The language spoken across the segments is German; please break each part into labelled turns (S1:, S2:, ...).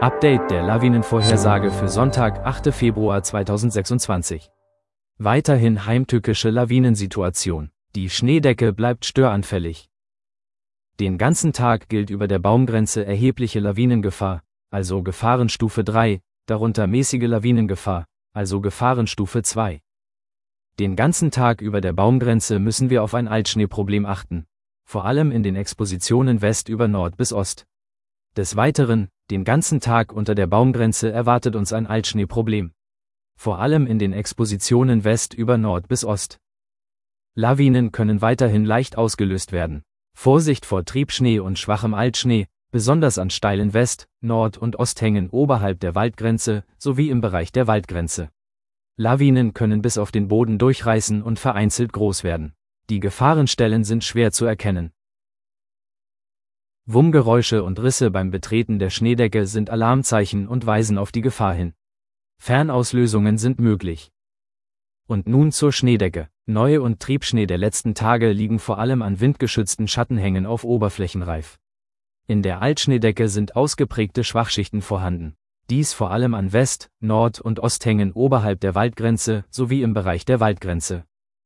S1: Update der Lawinenvorhersage für Sonntag, 8. Februar 2026. Weiterhin heimtückische Lawinensituation. Die Schneedecke bleibt störanfällig. Den ganzen Tag gilt über der Baumgrenze erhebliche Lawinengefahr, also Gefahrenstufe 3, darunter mäßige Lawinengefahr, also Gefahrenstufe 2. Den ganzen Tag über der Baumgrenze müssen wir auf ein Altschneeproblem achten, vor allem in den Expositionen West über Nord bis Ost. Des Weiteren, den ganzen Tag unter der Baumgrenze erwartet uns ein Altschneeproblem. Vor allem in den Expositionen West über Nord bis Ost. Lawinen können weiterhin leicht ausgelöst werden. Vorsicht vor Triebschnee und schwachem Altschnee, besonders an steilen West-, Nord- und Osthängen oberhalb der Waldgrenze sowie im Bereich der Waldgrenze. Lawinen können bis auf den Boden durchreißen und vereinzelt groß werden. Die Gefahrenstellen sind schwer zu erkennen. Wummgeräusche und Risse beim Betreten der Schneedecke sind Alarmzeichen und weisen auf die Gefahr hin. Fernauslösungen sind möglich. Und nun zur Schneedecke. Neu- und Triebschnee der letzten Tage liegen vor allem an windgeschützten Schattenhängen auf Oberflächenreif. In der Altschneedecke sind ausgeprägte Schwachschichten vorhanden. Dies vor allem an West-, Nord- und Osthängen oberhalb der Waldgrenze sowie im Bereich der Waldgrenze.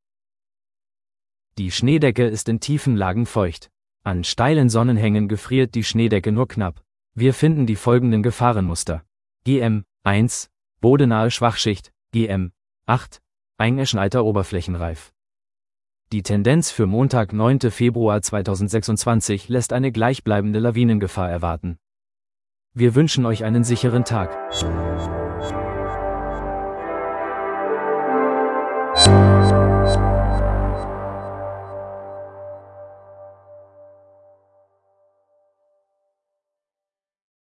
S1: Die Schneedecke ist in tiefen Lagen feucht. An steilen Sonnenhängen gefriert die Schneedecke nur knapp. Wir finden die folgenden Gefahrenmuster. GM 1, bodenahe Schwachschicht, GM 8, eingeschneiter Oberflächenreif. Die Tendenz für Montag, 9. Februar 2026 lässt eine gleichbleibende Lawinengefahr erwarten. Wir wünschen euch einen sicheren Tag.